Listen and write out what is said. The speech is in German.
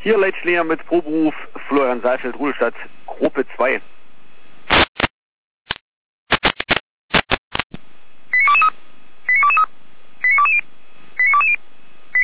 Hier Leitschläger mit Proberuf Florian Saalfeld, Ruhestadt, Gruppe 2.